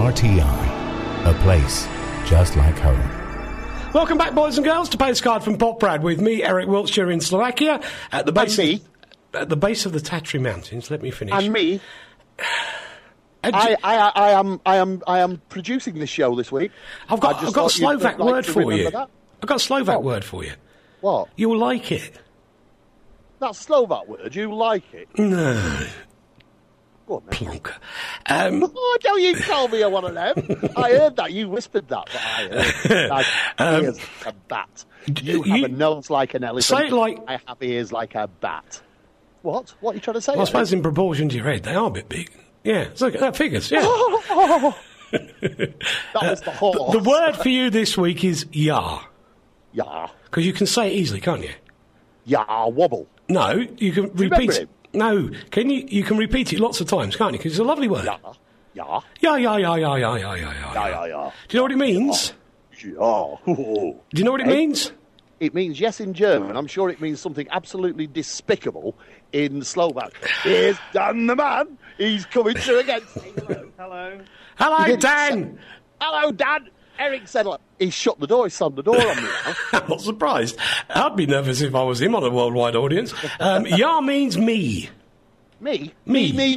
RTI, a place just like home. Welcome back, boys and girls, to Postcard from Poprad with me, Eric Wiltshire, in Slovakia, at the base of the Tatry Mountains. Let me finish. And me. I am producing this show this week. I've got a Slovak word for you. I've got a Slovak word for you. What? You'll like it. That's a Slovak word. You like it? No. Go on, then. Plonker. Don't you call me a one of them? I heard that. You whispered that, but I heard ears like a bat. You have a nose like an elephant. Say it like... I have ears like a bat. What? What are you trying to say? Well, I suppose in proportion to your head, they are a bit big. Yeah, so that figures, yeah. That was the horse. The word for you this week is yah. Yah. Because you can say it easily, can't you? Yah wobble. No, you can repeat it. No, can you? You can repeat it lots of times, can't you? Because it's a lovely word. Yah. Yah. Yah, yah, yah, yah, yah, yah, yah, Yah, yah. Do you know what it means? Yah. Do you know what it means? It means yes in German. I'm sure it means something absolutely despicable in Slovak. Here's Dan the man. He's coming through again. Hello. Hello, Dan. Hello, Dan. Eric said, he shut the door. He slammed the door on me now. I'm not surprised. I'd be nervous if I was him on a worldwide audience. Yah means me. Me? Me. Me.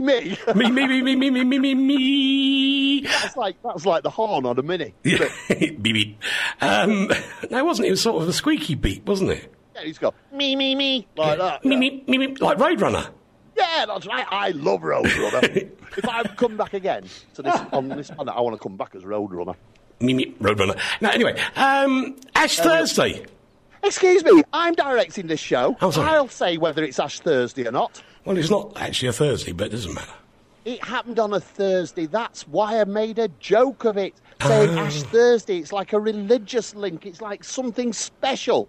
Me. That's like the horn on a Mini. Beep, beep. No, it wasn't. It was sort of a squeaky beep, wasn't it? Yeah, he's got me, like that. Me, like Roadrunner. Yeah, that's right. I love Roadrunner. If I come back again to this on this planet, I want to come back as Roadrunner. Me, Roadrunner. Now, anyway, Ash Thursday. Excuse me, I'm directing this show. Oh, sorry. I'll say whether it's Ash Thursday or not. Well, it's not actually a Thursday, but it doesn't matter. It happened on a Thursday. That's why I made a joke of it. Saying Ash Thursday, it's like a religious link. It's like something special.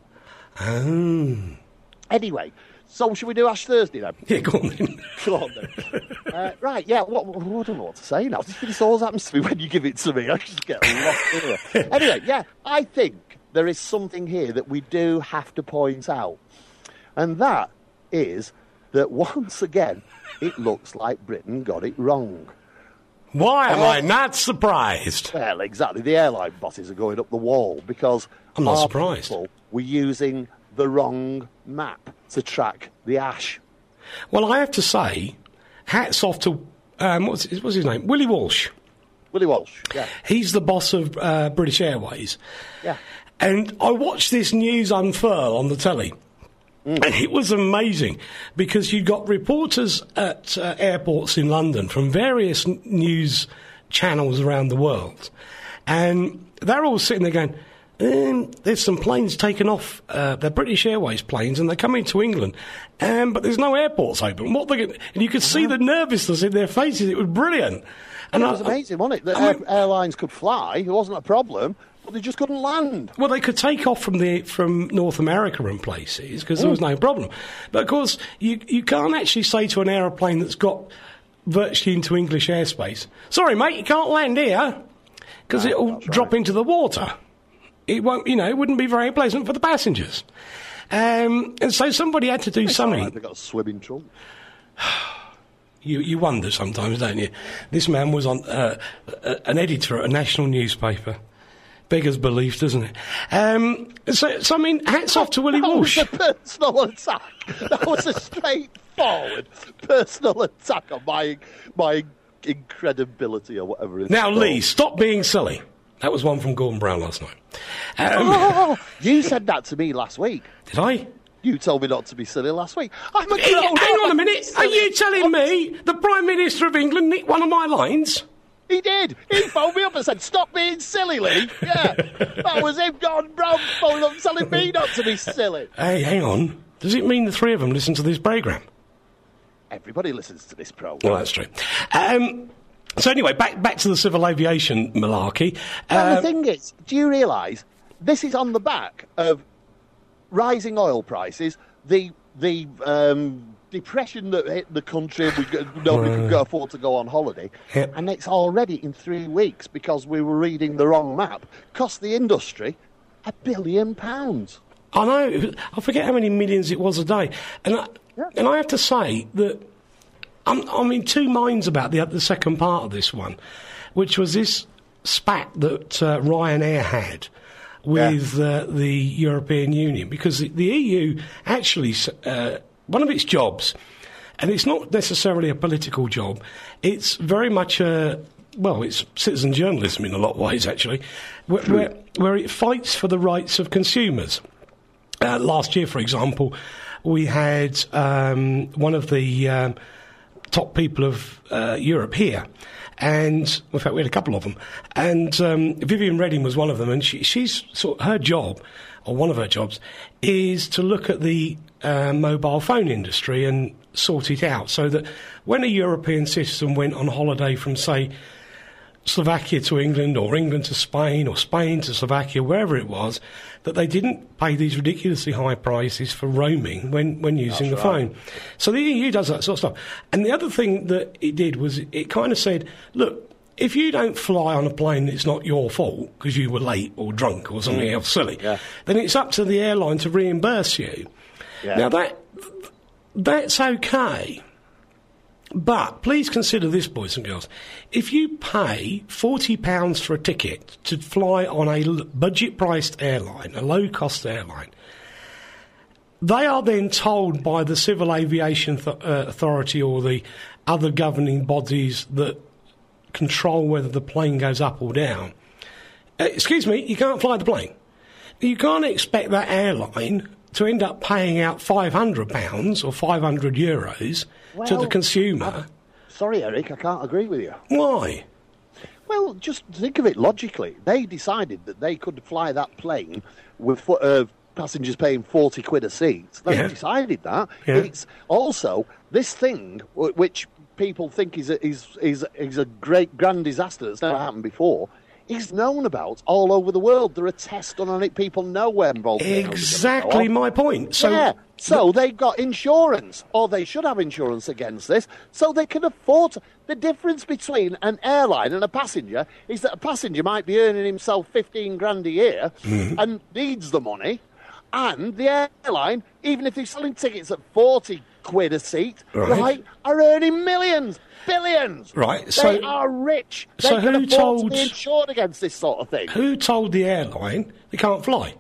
Oh. Anyway, so should we do Ash Thursday then? Yeah, go on then. Go on then. Right, yeah, I don't know what to say now. This always happens to me when you give it to me. I just get lost in it. Anyway, yeah, I think there is something here that we do have to point out. And that is that once again, it looks like Britain got it wrong. Why am I not surprised? Well, exactly. The airline bosses are going up the wall because I'm not our surprised. people were using the wrong map to track the ash. Well, I have to say, hats off to, what's his name? Willie Walsh. Willie Walsh, yeah. He's the boss of British Airways. Yeah. And I watched this news unfurl on the telly. And it was amazing because you got reporters at airports in London from various news channels around the world. And they're all sitting there going, there's some planes taken off. They're British Airways planes and they're coming to England. But there's no airports open. What they and you could see the nervousness in their faces. It was brilliant. And it was amazing, wasn't it? That airlines could fly. It wasn't a problem. But they just couldn't land. Well, they could take off from North America and places because there was no problem. But of course, you can't actually say to an aeroplane that's got virtually into English airspace, "Sorry, mate, you can't land here," because it'll drop into the water. It won't, it wouldn't be very pleasant for the passengers. And so somebody had to do something. Right, they've got a swimming trunk. You wonder sometimes, don't you? This man was on an editor at a national newspaper. Beggars belief, doesn't it? So I mean, hats off to Willie Walsh. That was a personal attack. That was a straightforward personal attack on my incredibility or whatever it is. Now, Lee, stop being silly. That was one from Gordon Brown last night. You said that to me last week. Did I? You told me not to be silly last week. I'm a Hang on a minute. Are you telling me the Prime Minister of England nicked one of my lines? He did. He phoned me up and said, "Stop being silly, Lee." Yeah. That was him, Gordon Brown, phoning up telling me not to be silly. Hey, hang on. Does it mean the three of them listen to this programme? Everybody listens to this programme. Well, that's true. So anyway, back to the civil aviation malarkey. And the thing is, do you realise this is on the back of rising oil prices, the depression that hit the country, nobody could afford to go on holiday, and it's already in 3 weeks, because we were reading the wrong map, cost the industry £1 billion. I know. I forget how many millions it was a day. And I have to say that I'm in two minds about the second part of this one, which was this spat that Ryanair had with the European Union, because the EU actually, one of its jobs, and it's not necessarily a political job, it's very much it's citizen journalism in a lot of ways, actually, where it fights for the rights of consumers. Last year, for example, we had one of the top people of Europe here, and in fact we had a couple of them, and Viviane Reding was one of them, and she's sort of, her job, or one of her jobs, is to look at the mobile phone industry and sort it out, so that when a European citizen went on holiday from, say, Slovakia to England, or England to Spain, or Spain to Slovakia, wherever it was, that they didn't pay these ridiculously high prices for roaming when using the phone. So the EU does that sort of stuff. And the other thing that it did was it kind of said, look, if you don't fly on a plane that's not your fault because you were late or drunk or something else silly, then it's up to the airline to reimburse you. Yeah. Now, that's okay. But please consider this, boys and girls. If you pay £40 for a ticket to fly on a budget-priced airline, a low-cost airline, they are then told by the Civil Aviation Authority or the other governing bodies that control whether the plane goes up or down, excuse me, you can't fly the plane. You can't expect that airline to end up paying out £500 or €500 to the consumer. Sorry, Eric, I can't agree with you. Why? Well, just think of it logically. They decided that they could fly that plane with passengers paying £40 a seat. They decided that. Yeah. It's also this thing which people think is a great grand disaster that's never happened before. Is known about all over the world. There are tests done on it. People know where involved. Exactly my point. So they've got insurance, or they should have insurance against this, so they can afford. The difference between an airline and a passenger is that a passenger might be earning himself 15 grand a year and needs the money, and the airline, even if they're selling tickets at £40 a seat, right, are earning millions. Billions. Right. They are rich. They can afford to be insured against this sort of thing. Who told the airline they can't fly?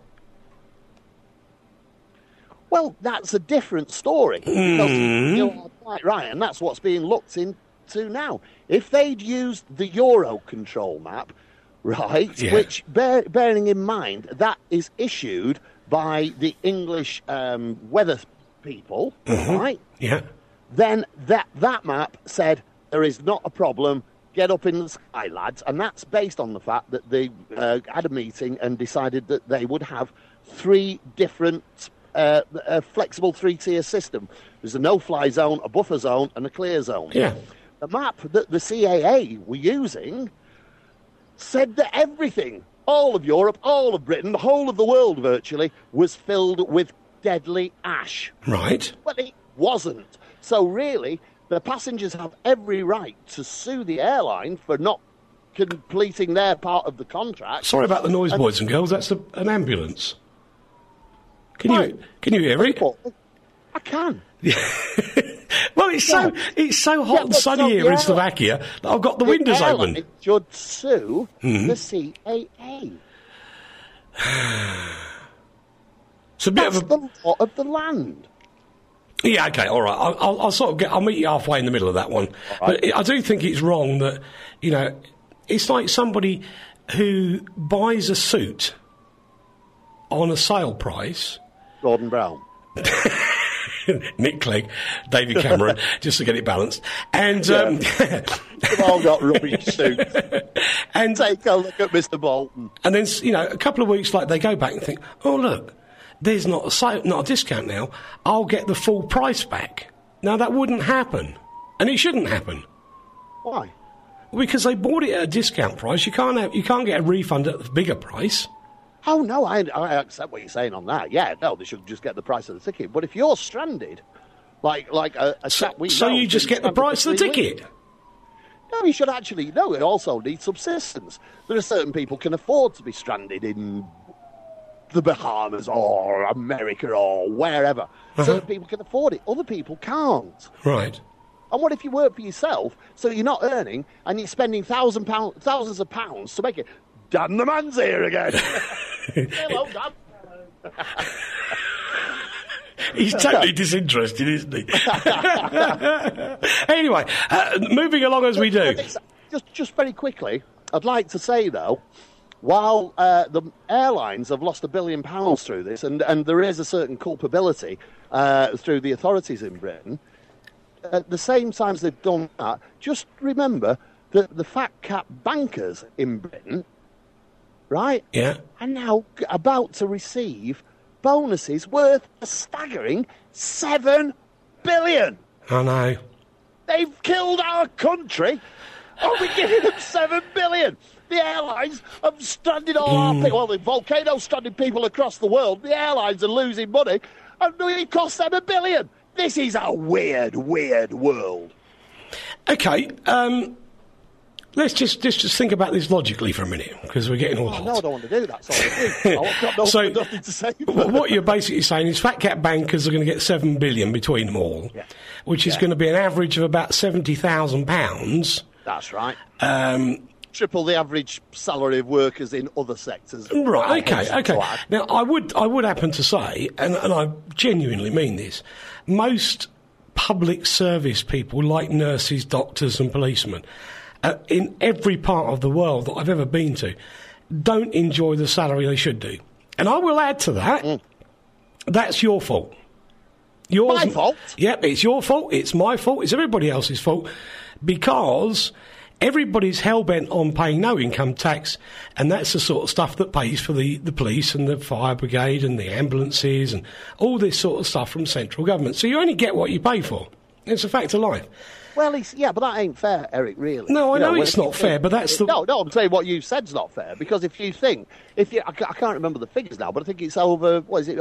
Well, that's a different story. Because you're quite right, and that's what's being looked into now. If they'd used the Eurocontrol map, right, which, bearing in mind, that is issued by the English weather people, right? Yeah. Then that map said, there is not a problem, get up in the sky, lads. And that's based on the fact that they had a meeting and decided that they would have three different, flexible three-tier system. There's a no-fly zone, a buffer zone, and a clear zone. Yeah. The map that the CAA were using said that everything, all of Europe, all of Britain, the whole of the world virtually, was filled with deadly ash. Right. Well, it wasn't. So really, the passengers have every right to sue the airline for not completing their part of the contract. Sorry about the noise, boys and girls. That's an ambulance. Can you hear it? I can. Well, it's so hot and sunny here in Slovakia that I've got the windows open. It should sue the CAA. It's a bit That's the law of the land. Yeah, okay, all right. I'll meet you halfway in the middle of that one. Right. But I do think it's wrong that, it's like somebody who buys a suit on a sale price. Gordon Brown. Nick Clegg, David Cameron, just to get it balanced. And they've all got rubbish suits. And take a look at Mr. Bolton. And then, a couple of weeks later, they go back and think, oh, look, there's not a discount now. I'll get the full price back. Now, that wouldn't happen. And it shouldn't happen. Why? Because they bought it at a discount price. You can't get a refund at the bigger price. Oh, no, I accept what you're saying on that. Yeah, no, they should just get the price of the ticket. But if you're stranded, like a chap we know... So you just get the price of the ticket? No, you should actually... No, it also needs subsistence. There are certain people can afford to be stranded in the Bahamas or America or wherever. Certain people can afford it. Other people can't. Right. And what if you work for yourself, so you're not earning, and you're spending thousands of pounds to make it? Dan the man's here again. Hello, Dan. He's totally disinterested, isn't he? Anyway, moving along as we do. Just very quickly, I'd like to say, though, while the airlines have lost £1 billion through this, and there is a certain culpability through the authorities in Britain, at the same time as they've done that, just remember that the fat cap bankers in Britain, right, are now about to receive bonuses worth a staggering £7 billion. I know. They've killed our country. Are we giving them £7 billion? The airlines have stranded all our people. Well, the volcano stranded people across the world. The airlines are losing money, and it costs them £1 billion. This is a weird, weird world. Okay, let's just think about this logically for a minute, because we're getting all hot. No, I don't want to do that. Sorry. I've got nothing to say. What you're basically saying is fat cap bankers are going to get £7 billion between them all, which is going to be an average of about £70,000. That's right. Triple the average salary of workers in other sectors. Right, okay. Now, I would happen to say, and I genuinely mean this, most public service people, like nurses, doctors and policemen, in every part of the world that I've ever been to, don't enjoy the salary they should do. And I will add to that, that's your fault. My fault? Yep, it's your fault, it's my fault, it's everybody else's fault, because everybody's hell-bent on paying no income tax, and that's the sort of stuff that pays for the police and the fire brigade and the ambulances and all this sort of stuff from central government. So you only get what you pay for. It's a fact of life. Well, but that ain't fair, Eric, really. No, I know it's not fair, but that's the... No, I'm saying what you said's not fair, because if you think... I can't remember the figures now, but I think it's over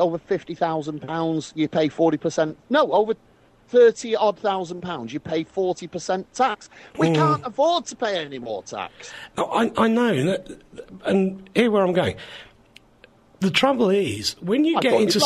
£50,000, you pay 40%... No, over 30-odd £1,000, you pay 40% tax. We can't afford to pay any more tax. No, I know, and here where I'm going. The trouble is, when you get into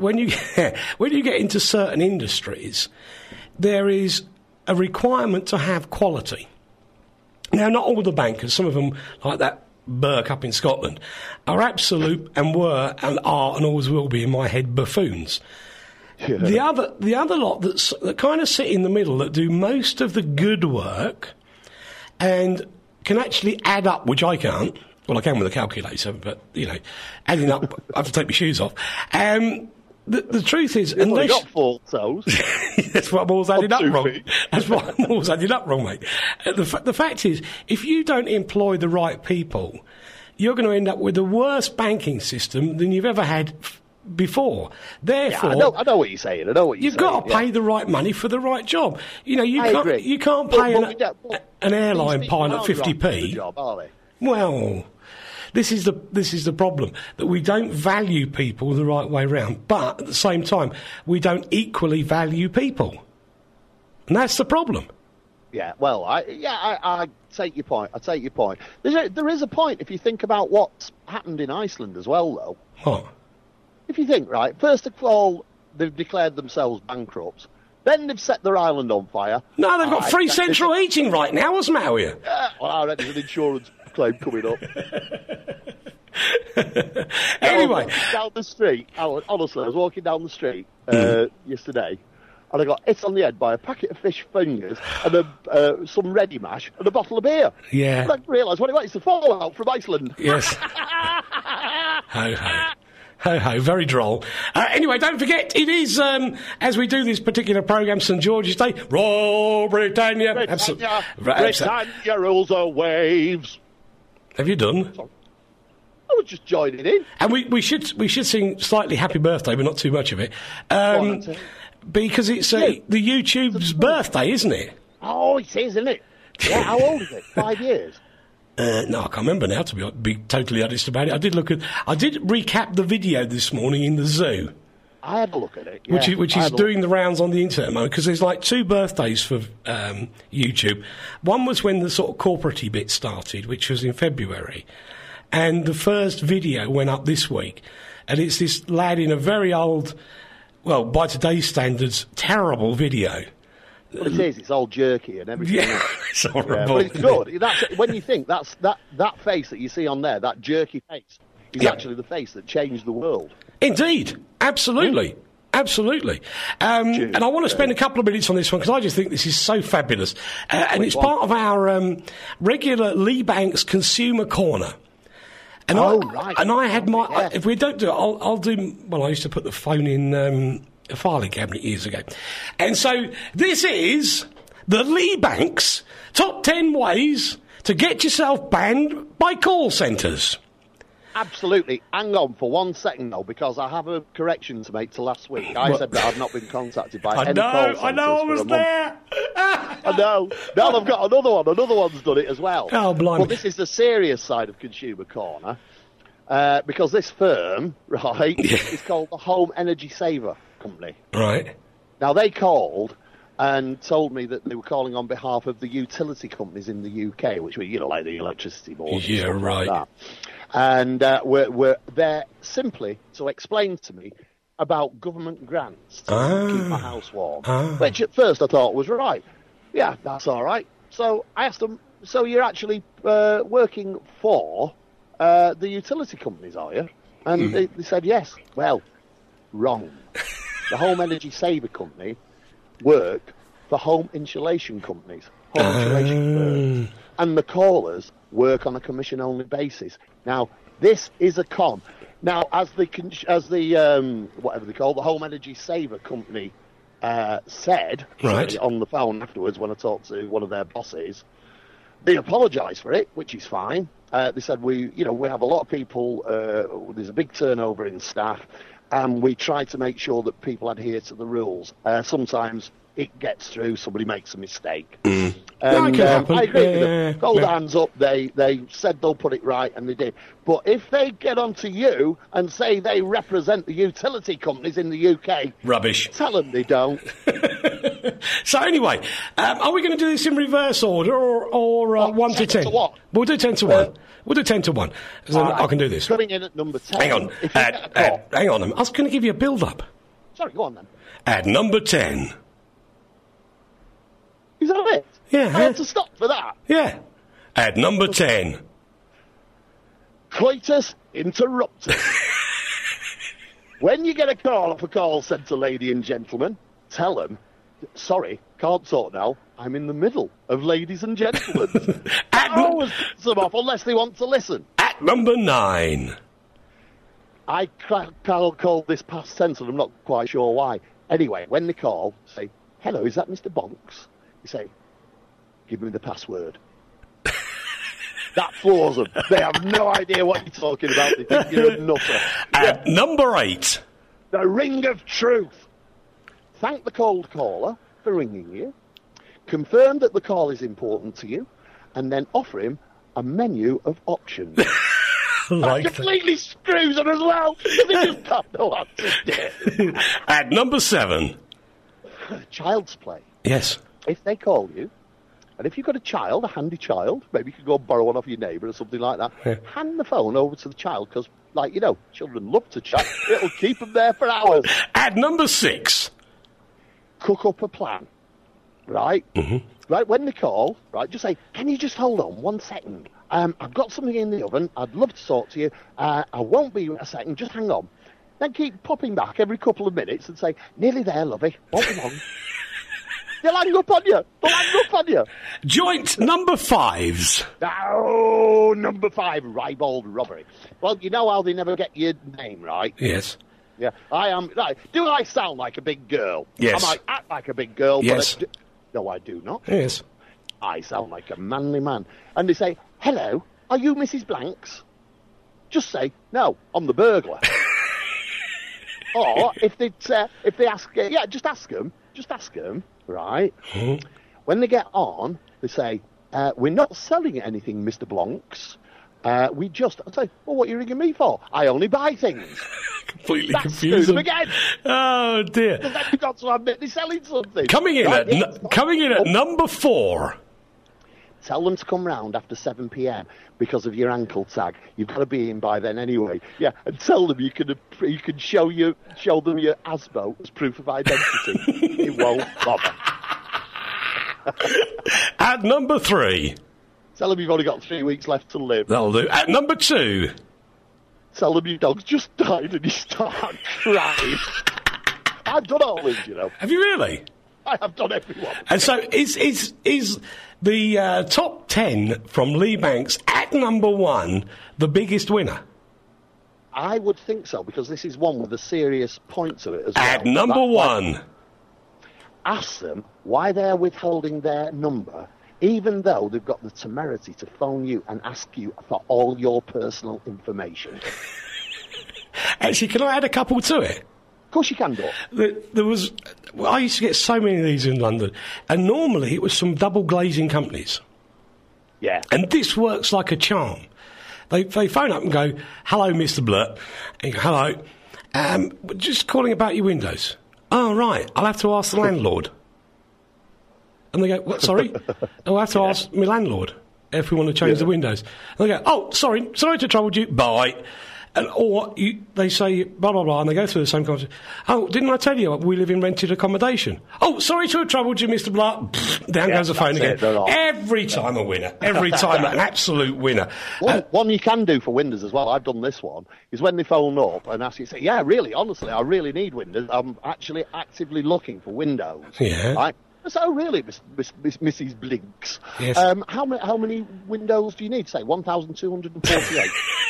certain industries, there is a requirement to have quality. Now, not all the bankers, some of them, like that Burke up in Scotland, are absolute and were and are and always will be in my head buffoons. Yeah. The other lot that kind of sit in the middle, that do most of the good work and can actually add up, which I can't. Well, I can with a calculator, but, adding up, I have to take my shoes off. The truth is, unless... You've got 4 toes. That's what I'm always adding up wrong. That's what I'm always adding up wrong, mate. The fact is, if you don't employ the right people, you're going to end up with a worse banking system than you've ever had before. Therefore, yeah, I know what you're saying. You've got to pay the right money for the right job. You can't pay an airline pilot 50p. Job, are they? Well, this is the problem, that we don't value people the right way round, but at the same time we don't equally value people, and that's the problem. Yeah, well, I take your point. There is a point if you think about what's happened in Iceland as well, though. What? If you think, right, first of all, they've declared themselves bankrupt. Then they've set their island on fire. No, they've got free central heating right now. What's the matter with you? Well, I reckon there's an insurance claim coming up. Anyway. Down the street, honestly, I was walking down the street yesterday, and I got hit on the head by a packet of fish fingers and some ready mash and a bottle of beer. Yeah. And I realised what it was, it's the fallout from Iceland. Yes. Ho, ho. Ho, ho, very droll. Anyway, don't forget, it is, as we do this particular programme, St George's Day. Roll Britannia. Britannia rules the waves. Have you done? Sorry. I was just joining in. And we should sing slightly happy birthday, but not too much of it. Because it's the YouTube's birthday, isn't it? Oh, it is, isn't it? Yeah, how old is it? 5 years? No, I can't remember now, to be totally honest about it. I did recap the video this morning in the zoo. I had a look at it, yeah. Which is doing the rounds on the internet at the moment, because there's like 2 birthdays for YouTube. One was when the sort of corporate-y bit started, which was in February. And the first video went up this week. And it's this lad in a very old, well, by today's standards, terrible video. Well, it is. It's all jerky and everything. Yeah, it's horrible. But it's good. When you think that face that you see on there, that jerky face, is actually the face that changed the world. Indeed, absolutely. Absolutely. And I want to spend a couple of minutes on this one because I just think this is so fabulous. And it's part of our regular Lee Banks Consumer Corner. And I had my... If we don't do it, I'll do... Well, I used to put the phone in a filing cabinet years ago. And so this is the Lee Banks Top 10 Ways to Get Yourself Banned by Call Centres. Absolutely. Hang on for 1 second, though, because I have a correction to make to last week. I said that I've not been contacted by any call centres. I know, I was there. I know. Now I've got another one. Another one's done it as well. Oh, blimey. Well, this is the serious side of Consumer Corner, because this firm, right, is called the Home Energy Saver Company. Right. Now, they called and told me that they were calling on behalf of the utility companies in the UK, which were, like the electricity board. Yeah, right. Like that. And we're there simply to explain to me about government grants to keep my house warm, which at first I thought was right. Yeah, that's all right. So I asked them, so you're actually working for the utility companies, are you? And they said yes. Well, wrong. The Home Energy Saver Company work for home insulation companies, home insulation firms, and the callers work on a commission-only basis. Now, this is a con. Now, as the whatever they call the Home Energy Saver Company said on the phone afterwards when I talked to one of their bosses, they apologised for it, which is fine. They said we have a lot of people. There's a big turnover in staff, and we try to make sure that people adhere to the rules. Sometimes it gets through, somebody makes a mistake. And I agree with them. Hold hands up, they said they'll put it right, and they did. But if they get onto you and say they represent the utility companies in the UK... Rubbish. Tell them they don't. So anyway, are we going to do this in reverse order or 1 to 10? To what? We'll do 10 to 1. We'll do 10 to 1. I can do this. Coming in at number 10. Hang on. Hang on. I was going to give you a build-up. Sorry, go on then. At number 10... Is that it? Yeah. I had to stop for that. Yeah. At number 10. Coitus interruptus. When you get a call off a call centre, lady and gentlemen, tell them, sorry, can't talk now. I'm in the middle of ladies and gentlemen. Always puts them off unless they want to listen. At number 9. I call this past tense and I'm not quite sure why. Anyway, when they call, say, hello, is that Mr. Bonks? You say, give me the password. That floors them. They have no idea what you're talking about. They think you're a nutter. At number 8. The ring of truth. Thank the cold caller for ringing you. Confirm that the call is important to you. And then offer him a menu of options. That completely screws them as well. They just don't know what to do. At number 7. Child's play. Yes. If they call you, and if you've got a child, a handy child, maybe you could go and borrow one off your neighbour or something like that, hand the phone over to the child, because, children love to chat. It'll keep them there for hours. At number 6. Cook up a plan, right? Mm-hmm. Right, when they call, right, just say, can you just hold on 1 second? I've got something in the oven. I'd love to talk to you. I won't be a second. Just hang on. Then keep popping back every couple of minutes and say, nearly there, lovey. Won't be long. They'll hang up on you. They'll hang up on you. Joint number 5s. Oh, number 5, ribald robbery. Well, you know how they never get your name right? Yes. Yeah, I am. Right. Do I sound like a big girl? Yes. I might act like a big girl, yes. But no, I do not. Yes. I sound like a manly man. And they say, hello, are you Mrs. Blanks? Just say, no, I'm the burglar. Or if they ask, just ask them, right? Mm-hmm. When they get on, they say, we're not selling anything, Mr. Blanks. I say, well, what are you ringing me for? I only buy things. Completely confused them again. Oh, dear. Then you've got to admit they're selling something. Coming in at number 4. Tell them to come round after 7 p.m. because of your ankle tag. You've got to be in by then anyway. Yeah, and tell them you can show them your ASBO as proof of identity. It won't bother. At number 3. Tell them you've only got 3 weeks left to live. That'll do. At number 2. Tell them your dog's just died and you start crying. I've done all this, you know. Have you really? I have done everyone. And so is the top 10 from Lee Banks at number 1 the biggest winner? I would think so, because this is one with a serious point to it as well. At number 1. Ask them why they're withholding their number, even though they've got the temerity to phone you and ask you for all your personal information. Actually, can I add a couple to it? Of course you can, Doc. There was... Well, I used to get so many of these in London, and normally it was from double glazing companies. Yeah. And this works like a charm. They phone up and go, "Hello, Mr. Blurt." And you go, "Hello. Just calling about your windows." "Oh, right. I'll have to ask the landlord." And they go, "What, sorry?" "I'll have to ask my landlord if we want to change the windows." And they go, "Oh, sorry to trouble you. Bye." And they say, blah, blah, blah, and they go through the same conversation. "Oh, didn't I tell you we live in rented accommodation?" "Oh, sorry to have troubled you, Mr. Blah." Down goes the phone again. Every time a winner. Every time an absolute winner. One you can do for windows as well, I've done this one, is when they phone up and ask you, say, "Yeah, really, honestly, I really need windows. I'm actually actively looking for windows." Yeah. Right? "So really, Mrs. Blinks, yes. How many windows do you need?" Say 1,248.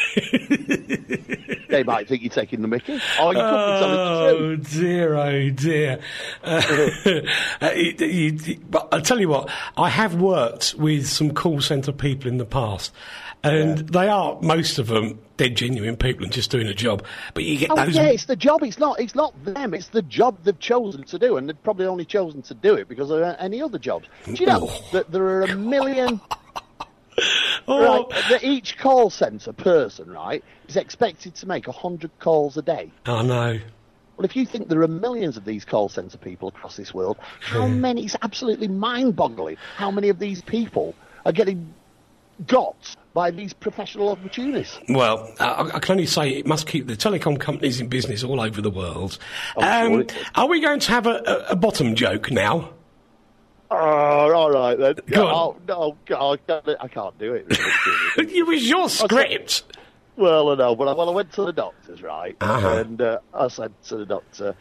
They might think you're taking the mickey. Or you could be telling the truth. Oh dear. But I'll tell you what, I have worked with some call centre people in the past, and they are, most of them, dead genuine people and just doing a job. But you get those... Yeah, it's the job. It's not them. It's the job they've chosen to do, and they've probably only chosen to do it because there aren't any other jobs. Do you know that there are a million... Right, that each call centre person, right, is expected to make 100 calls a day. I know. Well, if you think there are millions of these call centre people across this world, how many? It's absolutely mind-boggling how many of these people are getting got by these professional opportunists. Well, I can only say it must keep the telecom companies in business all over the world. Sure are we going to have a bottom joke now? Oh, all right then. Go on. No, I can't do it. It was your script. Well, I know, but I went to the doctor's, right? Uh-huh. And I said to the doctor,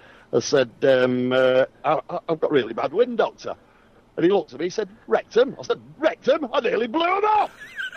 I've got really bad wind, doctor. And he looked at me, he said, "Rectum?" I said, "Rectum? I nearly blew him off."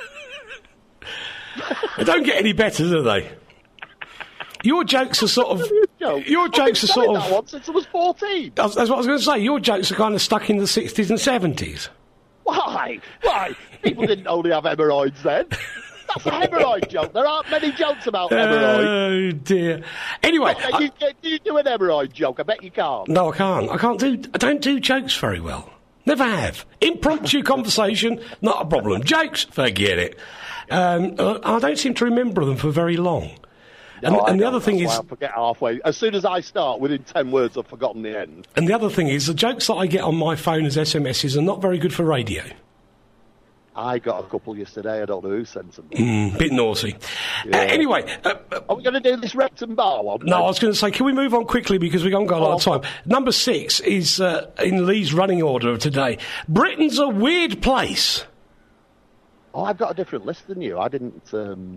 They don't get any better, do they? Your jokes are sort of... Your jokes are sort of... I've been that one since I was 14. That's what I was going to say. Your jokes are kind of stuck in the 60s and 70s. Why? People didn't only have hemorrhoids then. That's a hemorrhoid joke. There aren't many jokes about hemorrhoids. Oh, dear. Anyway... You do an hemorrhoid joke? I bet you can't. No, I can't. I don't do jokes very well. Never have. Impromptu conversation, not a problem. Jokes, forget it. I don't seem to remember them for very long. And the other thing is... I forget halfway. As soon as I start, within 10 words, I've forgotten the end. And the other thing is, the jokes that I get on my phone as SMSs are not very good for radio. I got a couple yesterday. I don't know who sent them. Bit naughty. Yeah. Anyway... are we going to do this Rectum Bar one? No, I was going to say, can we move on quickly because we haven't got a lot of time. Number 6 is in Lee's running order of today. Britain's a weird place. Oh, I've got a different list than you. I didn't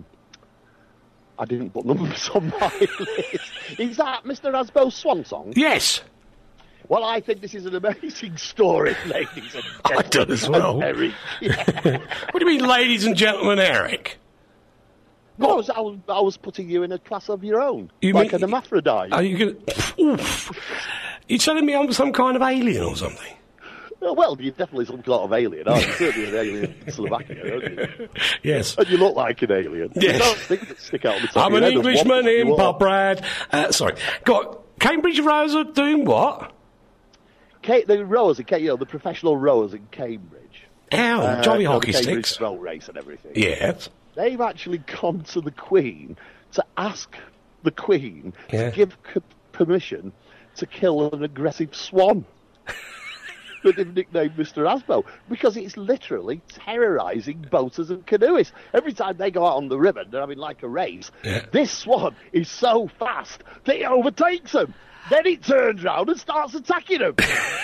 put numbers on my list. Is that Mr. Asbo's swan song? Yes. Well, I think this is an amazing story, ladies and gentlemen. I do as well. Eric. Yeah. What do you mean, ladies and gentlemen, Eric? No, I was putting you in a class of your own, an hermaphrodite. Are you going to... You're telling me I'm some kind of alien or something? Well, you're definitely some kind of alien, aren't you? Certainly an alien in Slovakia, aren't you? Yes. And you look like an alien. Yes. You don't think that stick out the top I'm of an your head Englishman in what? Poprad. Sorry. Got Cambridge Rowers are doing what? The rowers, the professional rowers in Cambridge. Ow, jolly hockey the Cambridge sticks. boat race and everything. Yes. They've actually gone to the Queen to ask the Queen to give permission to kill an aggressive swan that they've nicknamed Mr. Asbo, because it's literally terrorising boaters and canoeists. Every time they go out on the river, they're having like a race. Yeah. This swan is so fast that it overtakes them. Then it turns round and starts attacking them.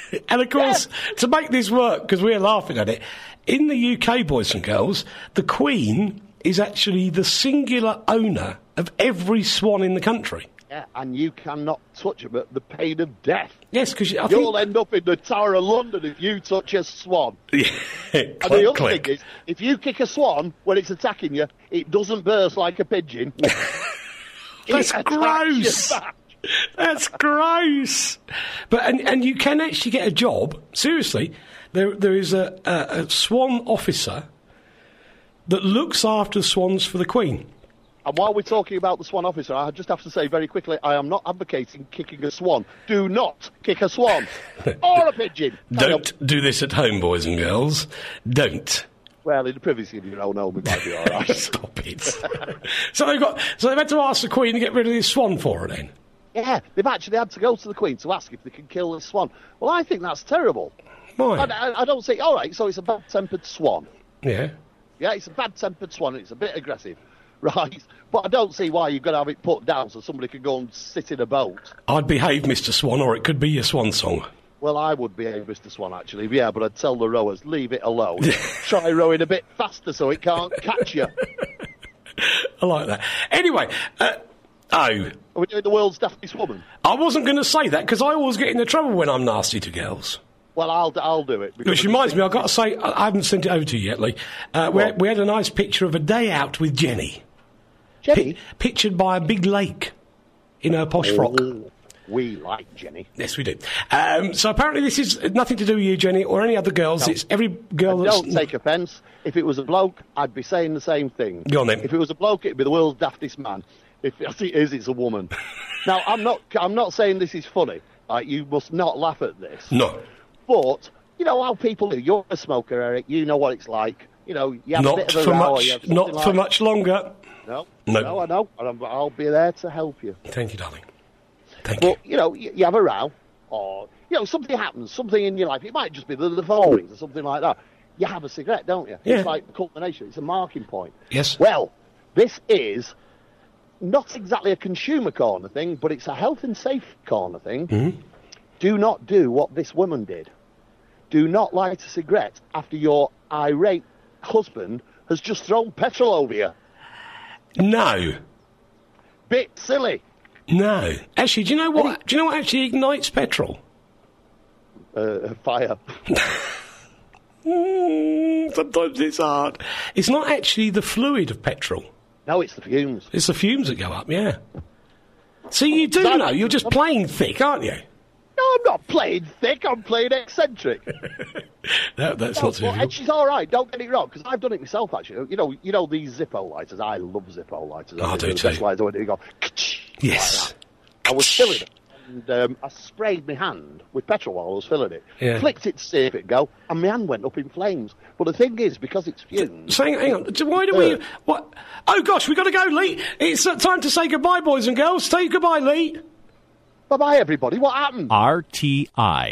And of course, to make this work, because we're laughing at it, in the UK, boys and girls, the Queen is actually the singular owner of every swan in the country. Yeah, and you cannot touch them at the pain of death. Yes, because you'll end up in the Tower of London if you touch a swan. Yeah. And the other thing is, if you kick a swan when it's attacking you, it doesn't burst like a pigeon. That's gross. That's gross. But and you can actually get a job. Seriously, there is a swan officer that looks after swans for the Queen. And while we're talking about the swan officer, I just have to say very quickly, I am not advocating kicking a swan. Do not kick a swan or a pigeon. Don't do this at home, boys and girls. Don't. Well, in the privacy of your own home, it might be all right. Stop it. So they've had to ask the Queen to get rid of this swan for her then? Yeah, they've actually had to go to the Queen to ask if they can kill the swan. Well, I think that's terrible. Why? I don't see... All right, so it's a bad-tempered swan. Yeah. Yeah, it's a bad-tempered swan, and it's a bit aggressive. Right, but I don't see why you've got to have it put down so somebody can go and sit in a boat. I'd behave, Mr. Swan, or it could be your swan song. Well, I would behave, Mr. Swan, actually, yeah, but I'd tell the rowers, leave it alone. Try rowing a bit faster so it can't catch you. I like that. Anyway, Are we doing the world's daftest woman? I wasn't going to say that, because I always get into trouble when I'm nasty to girls. Well, I'll do it. Which reminds me, I've got to say, I haven't sent it over to you yet, Lee. We had a nice picture of a day out with Jenny. Jenny? Pictured by a big lake in her posh frock. We like Jenny. Yes, we do. So apparently this is nothing to do with you, Jenny, or any other girls. No. It's every girl that's... Don't take offence. If it was a bloke, I'd be saying the same thing. Go on then. If it was a bloke, it'd be the world's daftest man. If it is, it's a woman. Now, I'm not saying this is funny. You must not laugh at this. No. But, you know how people do. You're a smoker, Eric. You know what it's like. You know, you have a bit of a row. Not for much longer. No, I know. I'll be there to help you. Thank you, darling. Thank you. But, you know, you have a row, or, you know, something happens, something in your life. It might just be the phone rings or something like that. You have a cigarette, don't you? Yeah. It's like the culmination. It's a marking point. Yes. Well, this is not exactly a consumer corner thing, but it's a health and safety corner thing. Mm-hmm. Do not do what this woman did. Do not light a cigarette after your irate husband has just thrown petrol over you. No. Bit silly. No. Actually, do you know what? Do you know what actually ignites petrol? Fire. Sometimes it's hard. It's not actually the fluid of petrol. No, it's the fumes. It's the fumes that go up, yeah. See, you do know. You're just playing thick, aren't you? No, I'm not playing thick. I'm playing eccentric. That's not too and she's all right. Don't get it wrong, because I've done it myself. Actually, you know these Zippo lighters. I love Zippo lighters. I do too. You go, yes. Like I was filling it, and I sprayed my hand with petrol while I was filling it. Yeah. Flicked it to see if it'd go, and my hand went up in flames. But the thing is, because it's fumes. So hang on. Why do we? What? Oh gosh, we got to go, Lee. It's time to say goodbye, boys and girls. Say goodbye, Lee. Bye-bye, everybody. What happened? RTI.